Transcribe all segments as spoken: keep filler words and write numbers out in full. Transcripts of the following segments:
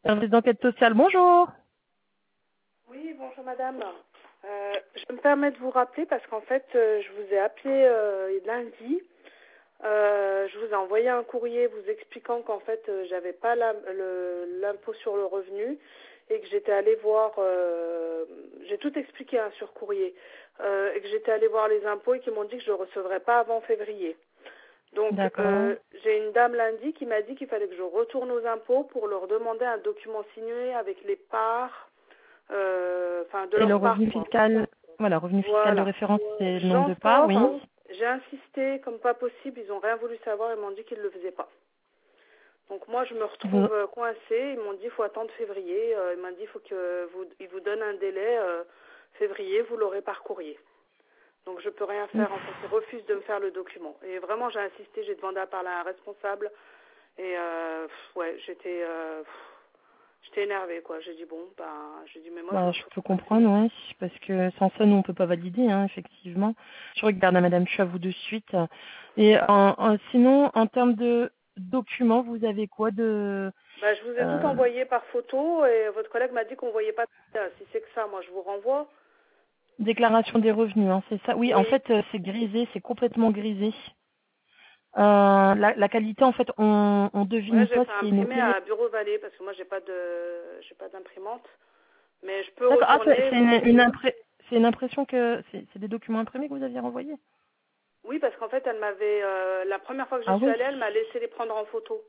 Service d'enquête sociale, bonjour. Oui, bonjour madame. Euh, je me permets de vous rappeler parce qu'en fait, euh, je vous ai appelé euh, lundi. Euh, je vous ai envoyé un courrier vous expliquant qu'en fait, euh, j'avais pas la- le- l'impôt sur le revenu et que j'étais allée voir, euh, j'ai tout expliqué hein, sur courrier, euh, et que j'étais allée voir les impôts et qu'ils m'ont dit que je ne recevrais pas avant février. Donc, D'accord. euh, j'ai une dame lundi qui m'a dit qu'il fallait que je retourne aux impôts pour leur demander un document signé avec les parts, euh, enfin de Et le leur part, revenu quoi. fiscal, voilà, revenu fiscal de Voilà. référence, c'est le nombre J'en de parts, oui. sors, j'ai insisté comme pas possible, ils ont rien voulu savoir, ils m'ont dit qu'ils ne le faisaient pas. Donc moi je me Vous- retrouve euh, coincée, ils m'ont dit il faut attendre février, euh, ils m'ont dit il faut que vous, ils vous donnent un délai, euh, février, vous l'aurez par courrier. Donc je peux rien faire en fait, ils refusent de me faire le document. Et vraiment j'ai insisté, j'ai demandé à parler à un responsable et euh, pff, ouais j'étais euh, pff, j'étais énervée quoi. J'ai dit bon ben j'ai dit mais moi je me Bah, je retrouve peux coincée. comprendre, oui, parce que sans ça, nous, on peut pas valider, hein, effectivement. Je regarde à madame, je suis à vous de suite. Et en, en- sinon, en termes de documents, vous avez quoi de... Bah, je vous ai tout euh, envoyé par photo et votre collègue m'a dit qu'on voyait pas ça. Si c'est que ça, moi je vous renvoie. déclaration des revenus, hein, c'est ça. Oui, en Oui. fait, euh, c'est grisé, c'est complètement grisé. Euh, la, la qualité, en fait, on, on Ouais, devine j'ai pas fait ce qui est imprimer noté. à Bureau Vallée parce que moi j'ai pas de j'ai pas d'imprimante. Mais je peux D'accord. Ah, c'est retourner. c'est une, une impré- c'est une impression que c'est c'est des documents imprimés que vous aviez renvoyés. Oui, parce qu'en fait elle m'avait euh, la première fois que je Ah suis oui. allée, elle m'a laissé les prendre en photo.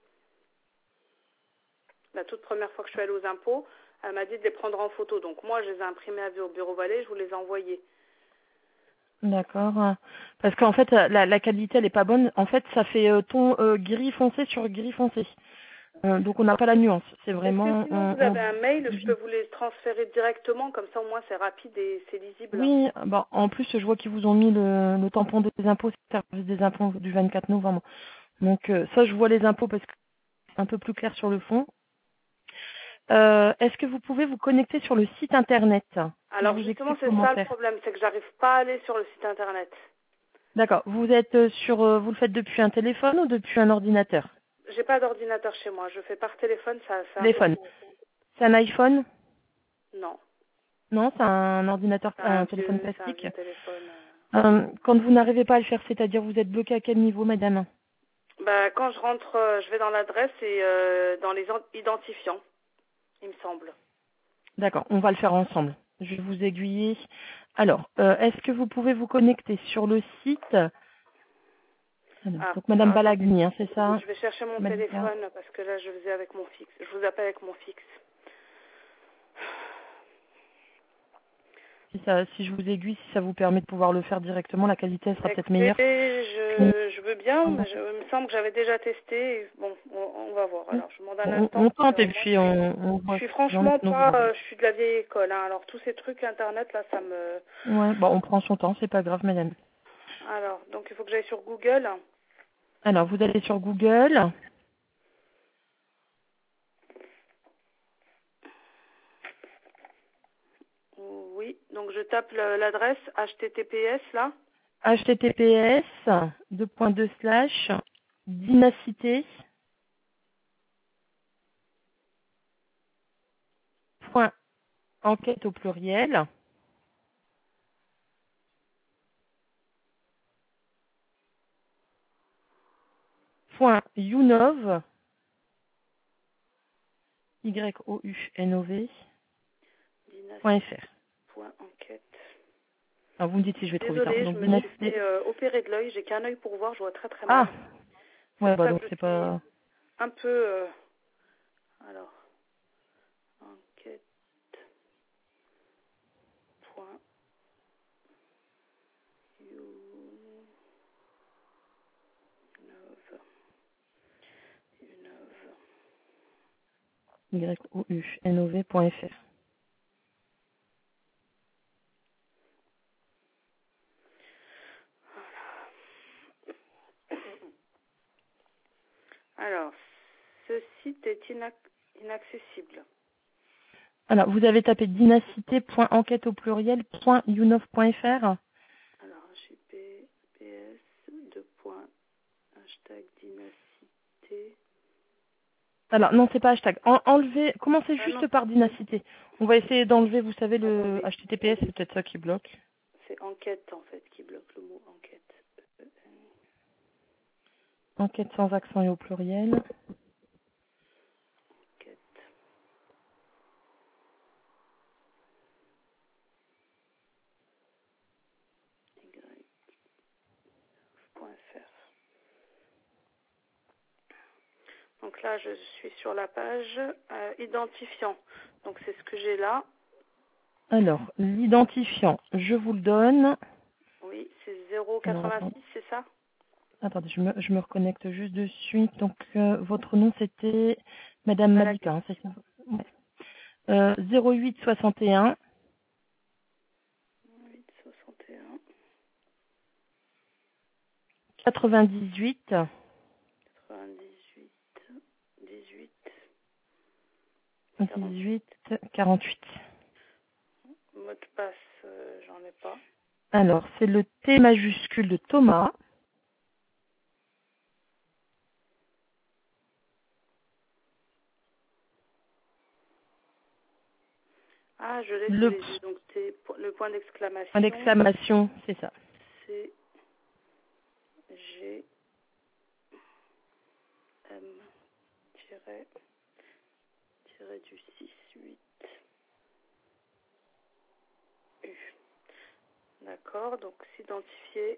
La toute première fois que je suis allée aux impôts, elle m'a dit de les prendre en photo. Donc moi je les ai imprimés à Bu- Bureau Vallée, je vous les ai envoyés. D'accord. Parce qu'en fait, la, la qualité, elle est pas bonne. En fait, ça fait euh, ton euh, gris foncé sur gris foncé. Euh, donc, on n'a pas la nuance. C'est Est-ce que vraiment, sinon on, vous on avez un mail, je peux devine. vous les transférer directement, comme ça au moins c'est rapide et c'est lisible. Oui. Bon, en plus, je vois qu'ils vous ont mis le, le tampon des impôts, service des impôts du vingt-quatre novembre. Donc, euh, ça, je vois les impôts parce que c'est un peu plus clair sur le fond. Euh, Est-ce que vous pouvez vous connecter sur le site internet? Je Alors vous justement, explique c'est comment ça le faire. problème, c'est que j'arrive pas à aller sur le site internet. D'accord. Vous êtes euh, sur, euh, vous le faites depuis un téléphone ou depuis un ordinateur? J'ai pas d'ordinateur chez moi, je fais par téléphone, ça c'est Téléphone. impossible. C'est un iPhone? Non, Non, c'est un ordinateur, c'est un un téléphone vieux, c'est un classique. vieux téléphone. euh. Euh, quand vous n'arrivez pas à le faire, c'est-à-dire vous êtes bloqué à quel niveau, madame? Bah quand je rentre, euh, je vais dans l'adresse et euh, dans les en- identifiants, il me semble. D'accord, on va le faire ensemble. Je vais vous aiguiller. Alors, euh, est-ce que vous pouvez vous connecter sur le site? Alors, Ah, donc, madame alors, attendez, Balagni, hein, c'est ça? je vais chercher mon Malika. téléphone parce que là je faisais avec mon fixe. Je vous appelle avec mon fixe. Si, ça, si je vous aiguille, si ça vous permet de pouvoir le faire directement, la qualité elle sera Bah, peut-être écoutez, meilleure. je, je veux bien, mais je, il me semble que j'avais déjà testé. et Bon, on, on va voir. Alors, je demande un On, instant on parce tente que et moi, puis je suis, on, on je voit suis ce qu'il en est, franchement sinon vous pas, envoyez. euh, je suis de la vieille école. Hein. Alors, tous ces trucs internet là, ça me. Ouais, bon, on prend son temps, c'est pas grave, madame. Alors, donc il faut que j'aille sur Google. Alors, vous allez sur Google. Oui, donc je tape le- l'adresse H T T P S là. https deux point deux slash dynacité point enquête au pluriel point younov y o u n o v point fr. Dynastie.enquête. Alors vous me dites si je vais trop vite. Hein. Désolée, je Donc me suis dynacité. fait euh, opérer de l'œil. J'ai qu'un œil pour voir, je vois très très Ah mal. C'est ouais pour bah ça que donc je c'est suis pas. un peu. euh, Alors, enquête. Point. You- Unov. Unov. y o u n o v point fr. Alors, ce site est inac- inaccessible. Alors vous avez tapé dynacité point enquête au pluriel point younov point fr. Alors, J P P S, deux points, hashtag dynastie. Alors, non, c'est pas hashtag. En, enlevez, commencez Ah juste non, par dynasté. On va essayer d'enlever, vous savez, le attendez. H T T P S, c'est peut-être ça qui bloque. C'est enquête en fait qui bloque le mot enquête. Enquête sans accent et au pluriel. Enquête. Y.fr. Donc là, je suis sur la page euh, identifiant. Donc c'est ce que j'ai là. Alors, l'identifiant, je vous le donne. Oui, c'est zéro Alors, attends- quatre-vingt-six, c'est ça? attendez, je me, je me reconnecte juste de suite. Donc, euh, votre nom, c'était Madame Malaki. Malika, hein, c'est ça? Ouais. Euh, zéro huit soixante et un huit soixante et un quatre-vingt-dix-huit quatre-vingt-dix-huit dix-huit dix-huit quarante-huit. quarante-huit. Mot de passe, euh, j'en ai pas. Alors, c'est le T majuscule de Thomas. Ah, je l'ai sous Le les yeux. Donc c'est po- le point point d'exclamation. d'exclamation, c'est ça. C'est G M tiré tiré du six huit U. D'accord, donc s'identifier.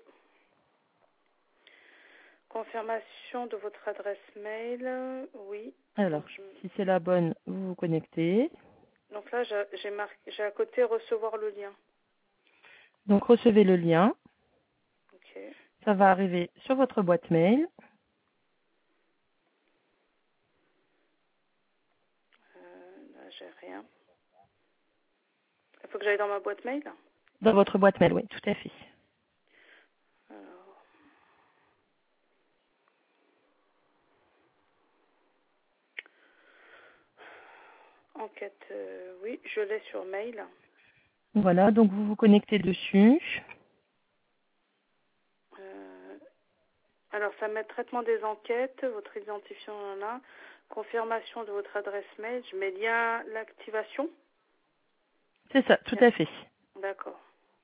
Confirmation de votre adresse mail. Oui. Alors, Donc, je... si c'est la bonne, vous vous connectez. donc là, j'ai j'ai marqué, j'ai à côté recevoir le lien. Donc, recevez le lien. Ok. Ça va arriver sur votre boîte mail. Euh, là, j'ai rien. Il faut que j'aille dans ma boîte mail. Dans votre boîte mail, oui, tout à fait. Alors, enquête, euh, oui, je l'ai sur mail. Voilà, donc vous vous connectez dessus. Euh, alors, ça met traitement des enquêtes, votre identifiant en a, confirmation de votre adresse mail, je mets lien l'activation. C'est ça, tout Bien. à fait. D'accord.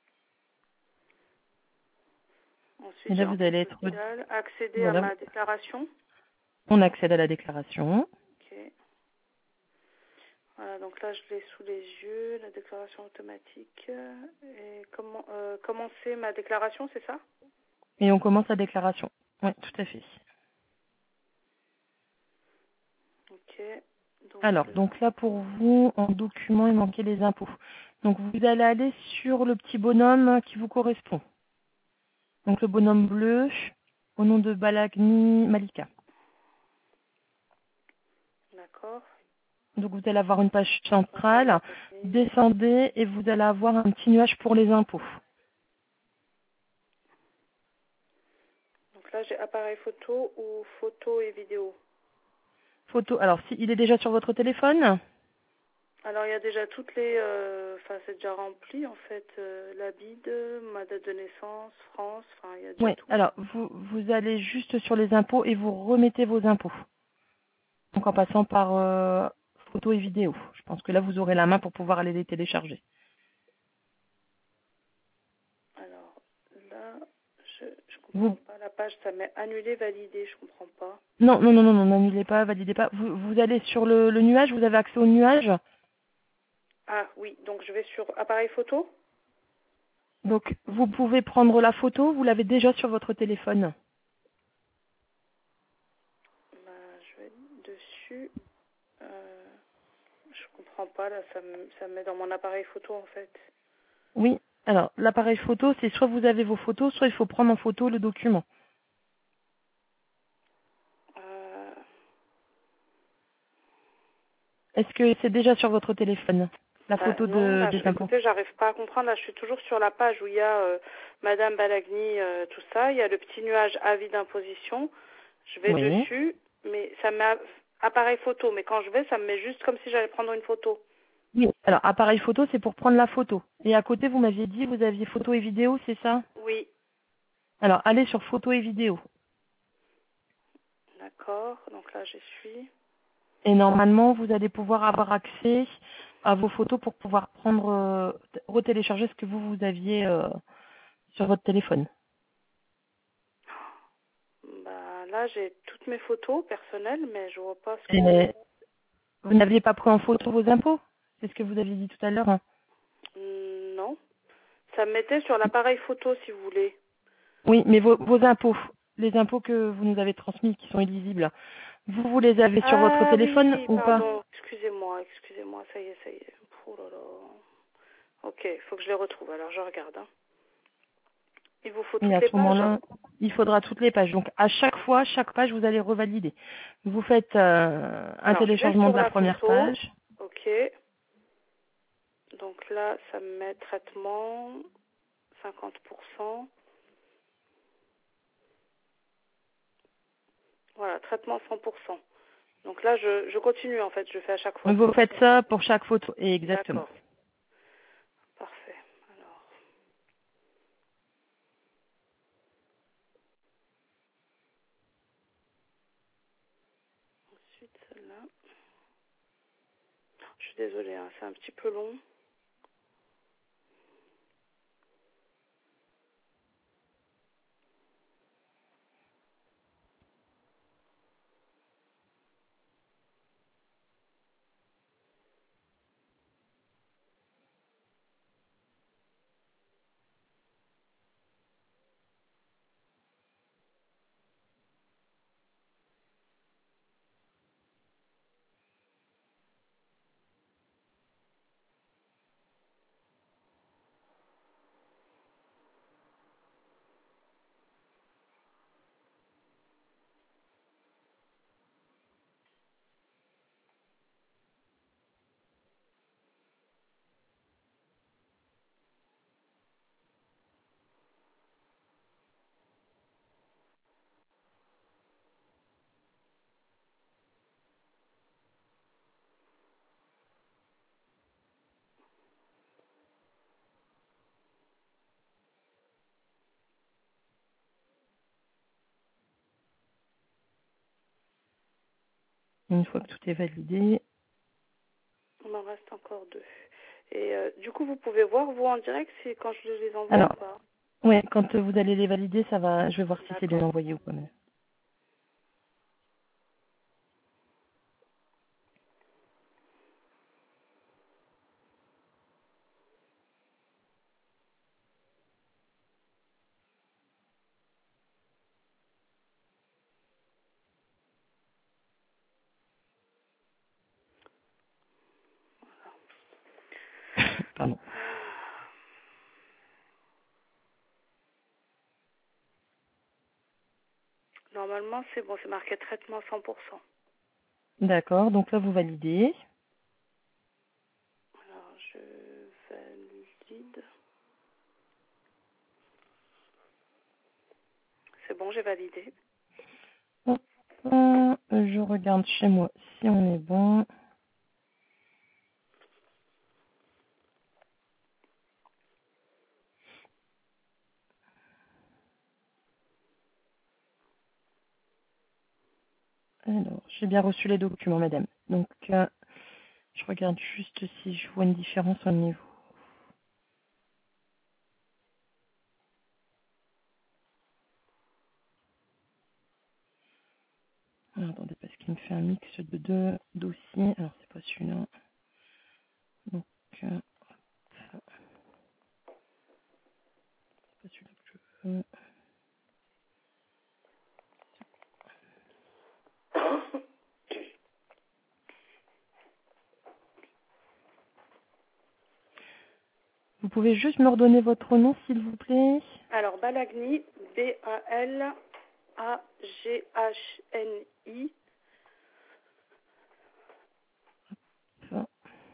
Et Ensuite, j'ai là, vous enquête allez être... sociale, accéder à Voilà, ma déclaration. on accède à la déclaration. Ok. Voilà, donc là, je l'ai sous les yeux, la déclaration automatique. Et comment, euh, commencer ma déclaration, c'est ça? Et on commence la déclaration. Oui, tout à fait. Ok. Donc, Alors, là, donc là, pour vous, en document, il manquait les impôts. Donc, vous allez aller sur le petit bonhomme qui vous correspond. Donc, le bonhomme bleu, au nom de Balagni Malika. d'accord. Donc, vous allez avoir une page Voilà, centrale. Balagny. Descendez et vous allez avoir un petit nuage pour les impôts. Donc là, j'ai appareil photo ou photo et vidéo. Photo. Alors, si il est déjà sur votre téléphone. Alors, il y a déjà toutes les... euh, Enfin, c'est déjà rempli, en fait. Euh, la bide, ma date de naissance, France, enfin, il y a déjà Oui. tout. Alors, vous, vous allez juste sur les impôts et vous remettez vos impôts. Donc, en passant par euh, photo et vidéo. Je pense que là, vous aurez la main pour pouvoir aller les télécharger. Alors, là, je je comprends Vous pas. La page, ça met annulé, validé, je comprends pas. Non, non, non, non, non, n'annulez pas, validez pas. Vous, vous allez sur le, le nuage, vous avez accès au nuage. Ah, oui, donc je vais sur appareil photo. Donc, vous pouvez prendre la photo, vous l'avez déjà sur votre téléphone. Bah, je vais dessus. Euh, je comprends pas, là, ça me, ça me met dans mon appareil photo, en fait. Oui. Alors, l'appareil photo, c'est soit vous avez vos photos, soit il faut prendre en photo le document. Euh, Est-ce que c'est déjà sur votre téléphone, la bah, photo non, de, là, des je, impôts? écoutez, j'arrive pas à comprendre. Là, je suis toujours sur la page où il y a euh, Madame Balagny, euh, tout ça. Il y a le petit nuage avis d'imposition. Je vais Oui. dessus, mais ça met appareil photo. Mais quand je vais, ça me met juste comme si j'allais prendre une photo. Oui. Alors, appareil photo, c'est pour prendre la photo. Et à côté, vous m'aviez dit, vous aviez photo et vidéo, c'est ça? Oui, Alors, allez sur photo et vidéo. d'accord. Donc là, j'y suis. Et normalement, vous allez pouvoir avoir accès à vos photos pour pouvoir prendre, euh, retélécharger ce que vous, vous aviez euh, sur votre téléphone. Bah, là, j'ai toutes mes photos personnelles, mais je vois pas ce que... Et vous n'aviez pas pris en photo vos impôts? C'est ce que vous aviez dit tout à l'heure, hein. Hmm, non. Ça me mettait sur l'appareil photo, si vous voulez. Oui, mais vos, vos impôts, les impôts que vous nous avez transmis, qui sont illisibles, vous, vous les avez sur votre Ah téléphone oui, ou pas? pardon. Excusez-moi, excusez-moi. Ça y est, ça y est. Oh là là. Ok, il faut que je les retrouve. Alors, je regarde. Hein. Il vous faut Et toutes à les ce pages? moment-là, il faudra toutes les pages. Donc, à chaque fois, chaque page, vous allez revalider. Vous faites euh, un Alors, je vais téléchargement sur de la la première photo. page. Ok. Donc là, ça me met traitement, cinquante pour cent. Voilà, traitement cent pour cent. Donc là, je, je continue en fait, je fais à chaque fois, c'est Vous ça? faites ça pour chaque photo. Et exactement. D'accord, parfait. Alors, ensuite celle-là. Je suis désolée, hein, c'est un petit peu long. Une fois que tout est validé. Il m'en reste encore deux. Et euh, du coup, vous pouvez voir, vous, en direct, c'est quand je les envoie ou Alors, pas? ouais, quand vous allez les valider, ça va. Je vais voir si c'est bien D'accord. envoyé ou pas. Mais... Pardon. Normalement, c'est bon, c'est marqué traitement cent pour cent. D'accord. Donc là, vous validez. Alors, je valide. C'est bon, j'ai validé. Hop, euh, je regarde chez moi si on est bon. Alors, j'ai bien reçu les documents, madame. Donc, euh, je regarde juste si je vois une différence au niveau. Alors, attendez, parce qu'il me fait un mix de deux dossiers. Alors, c'est pas celui-là. Donc, euh, ça, c'est pas celui-là que je veux. Vous pouvez juste me redonner votre nom, s'il vous plaît? Alors, Balagni, B A L A G H N I. Ça.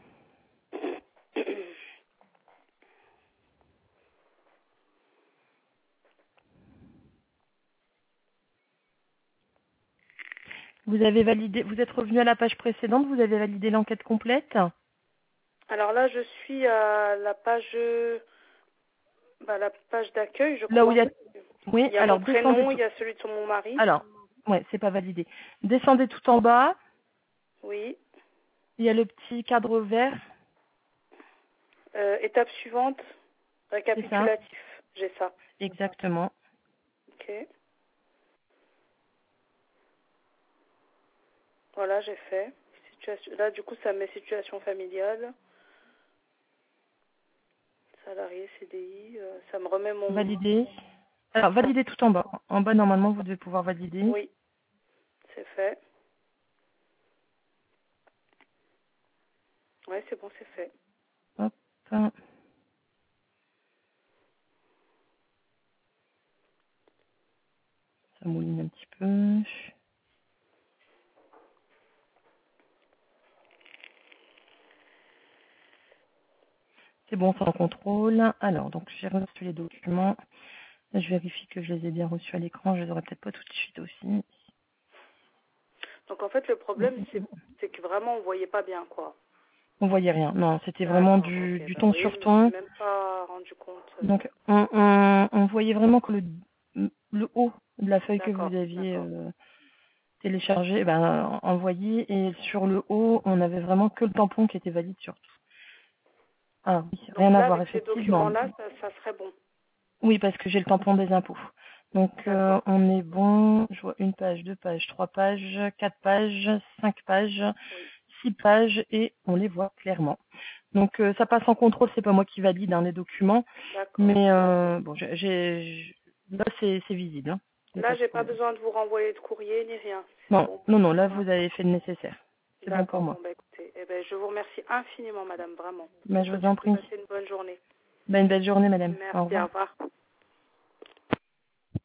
Vous avez validé, vous êtes revenu à la page précédente, vous avez validé l'enquête complète? Alors là, je suis à la page, bah, la page d'accueil, je Là où il crois. y a, oui, Il y a mon alors descendez prénom, il tout. y a celui de mon mari. Alors, ouais, c'est pas validé. Descendez tout en bas. Oui. Il y a le petit cadre vert. Euh, étape suivante, C'est ça. récapitulatif. J'ai ça. Exactement. Ok. Voilà, j'ai fait. Situation... Là, du coup, ça met situation familiale. Salarié, C D I. euh, ça me remet mon... Valider. Alors, valider tout en bas. En bas, normalement, vous devez pouvoir valider. Oui, c'est fait. Ouais, c'est bon, c'est fait. Hop. Ça mouline un petit peu. C'est bon, c'est en contrôle. Alors, donc, j'ai reçu les documents. Je vérifie que je les ai bien reçus à l'écran. Je les aurai peut-être pas tout de suite aussi. Donc, en fait, le problème, c'est c'est que vraiment, on voyait pas bien, quoi. On voyait rien. Non, c'était vraiment D'accord, du, ok. du Bah, ton vous voyez, sur je me suis ton. même pas rendu compte. Donc, on, on, on voyait vraiment que le, le haut de la feuille que vous D'accord, aviez d'accord. euh, téléchargé, ben, envoyé, et sur le haut, on avait vraiment que le tampon qui était valide sur tout. Ah oui, Donc rien à là, voir, avec ces effectivement. documents-là, ça, ça serait bon. Oui, parce que j'ai le tampon des impôts. Donc, euh, D'accord. on est bon. Je vois une page, deux pages, trois pages, quatre pages, cinq pages, Oui. six pages, et on les voit clairement. Donc, euh, ça passe en contrôle. C'est pas moi qui valide hein, les documents, D'accord. mais euh, bon, j'ai, j'ai- là, c'est, c'est visible. Hein. Il n'y a Là, pas de j'ai pas problème. besoin de vous renvoyer de courrier ni rien. C'est Non, bon. non, non. Là, Pour vous l'instant. avez fait le nécessaire. C'est bon pour D'accord. moi. Bon, bah écoutez, eh ben, je vous remercie infiniment, madame, vraiment. Je Ben, vous je vous souhaite en de prie. passer une bonne journée. Ben, une belle journée, madame. Au Merci, au revoir. revoir.